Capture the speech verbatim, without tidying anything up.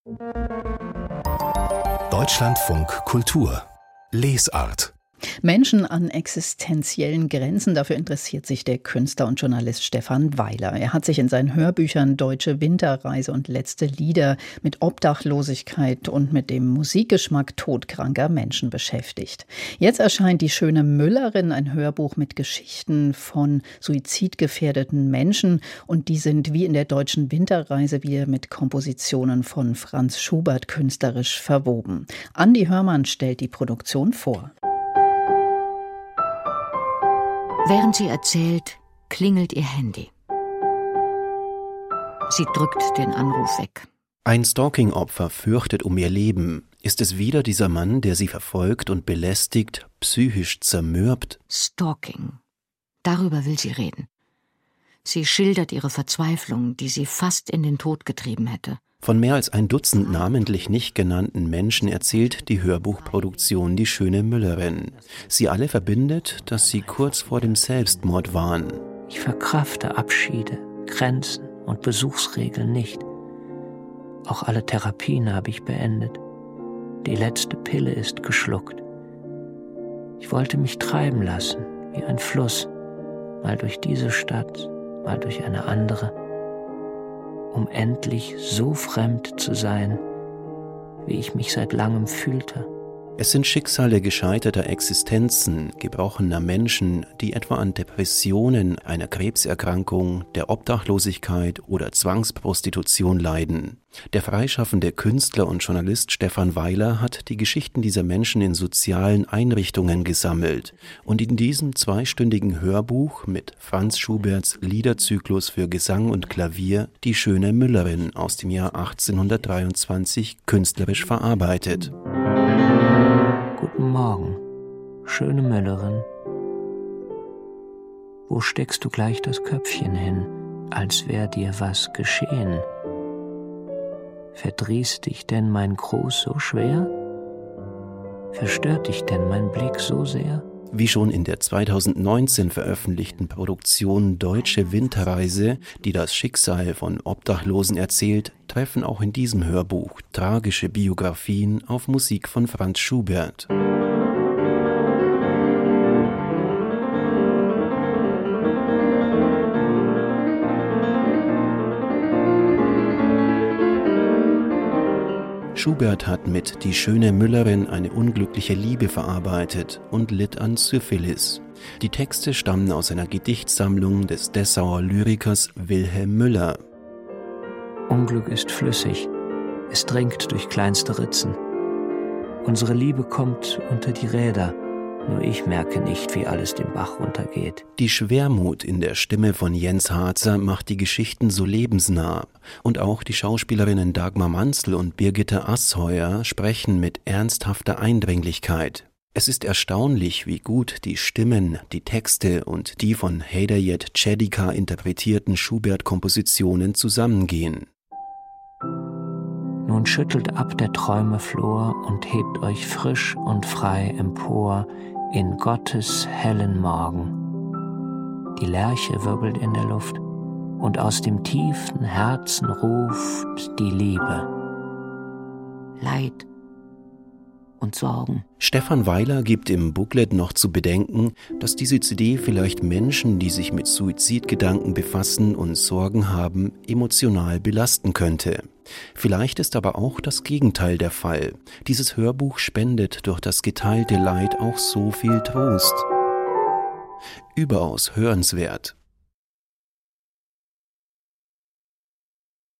Deutschlandfunk Kultur Lesart. Menschen an existenziellen Grenzen, dafür interessiert sich der Künstler und Journalist Stefan Weiler. Er hat sich in seinen Hörbüchern Deutsche Winterreise und Letzte Lieder mit Obdachlosigkeit und mit dem Musikgeschmack todkranker Menschen beschäftigt. Jetzt erscheint Die schöne Müllerin, ein Hörbuch mit Geschichten von suizidgefährdeten Menschen, und die sind wie in der Deutschen Winterreise wieder mit Kompositionen von Franz Schubert künstlerisch verwoben. Andi Hörmann stellt die Produktion vor. Während sie erzählt, klingelt ihr Handy. Sie drückt den Anruf weg. Ein Stalking-Opfer fürchtet um ihr Leben. Ist es wieder dieser Mann, der sie verfolgt und belästigt, psychisch zermürbt? Stalking. Darüber will sie reden. Sie schildert ihre Verzweiflung, die sie fast in den Tod getrieben hätte. Von mehr als ein Dutzend namentlich nicht genannten Menschen erzählt die Hörbuchproduktion Die schöne Müllerin. Sie alle verbindet, dass sie kurz vor dem Selbstmord waren. Ich verkrafte Abschiede, Grenzen und Besuchsregeln nicht. Auch alle Therapien habe ich beendet. Die letzte Pille ist geschluckt. Ich wollte mich treiben lassen, wie ein Fluss, mal durch diese Stadt, mal durch eine andere, um endlich so fremd zu sein, wie ich mich seit langem fühlte. Es sind Schicksale gescheiterter Existenzen, gebrochener Menschen, die etwa an Depressionen, einer Krebserkrankung, der Obdachlosigkeit oder Zwangsprostitution leiden. Der freischaffende Künstler und Journalist Stefan Weiler hat die Geschichten dieser Menschen in sozialen Einrichtungen gesammelt und in diesem zweistündigen Hörbuch mit Franz Schuberts Liederzyklus für Gesang und Klavier Die schöne Müllerin aus dem Jahr achtzehnhundertdreiundzwanzig künstlerisch verarbeitet. Guten Morgen, schöne Müllerin. Wo steckst du gleich das Köpfchen hin, als wär dir was geschehen? Verdrießt dich denn mein Gruß so schwer? Verstört dich denn mein Blick so sehr? Wie schon in der zweitausendneunzehn veröffentlichten Produktion Deutsche Winterreise, die das Schicksal von Obdachlosen erzählt, treffen auch in diesem Hörbuch tragische Biografien auf Musik von Franz Schubert. Schubert hat mit Die schöne Müllerin eine unglückliche Liebe verarbeitet und litt an Syphilis. Die Texte stammen aus einer Gedichtsammlung des Dessauer Lyrikers Wilhelm Müller. Unglück ist flüssig, es dringt durch kleinste Ritzen. Unsere Liebe kommt unter die Räder, nur ich merke nicht, wie alles den Bach runtergeht. Die Schwermut in der Stimme von Jens Harzer macht die Geschichten so lebensnah. Und auch die Schauspielerinnen Dagmar Manzl und Birgitte Assheuer sprechen mit ernsthafter Eindringlichkeit. Es ist erstaunlich, wie gut die Stimmen, die Texte und die von Hedayet Çedika interpretierten Schubert-Kompositionen zusammengehen. Nun schüttelt ab der Träume Flor und hebt euch frisch und frei empor in Gottes hellen Morgen. Die Lerche wirbelt in der Luft und aus dem tiefen Herzen ruft die Liebe. Leid und Sorgen. Stefan Weiler gibt im Booklet noch zu bedenken, dass diese C D vielleicht Menschen, die sich mit Suizidgedanken befassen und Sorgen haben, emotional belasten könnte. Vielleicht ist aber auch das Gegenteil der Fall. Dieses Hörbuch spendet durch das geteilte Leid auch so viel Trost. Überaus hörenswert.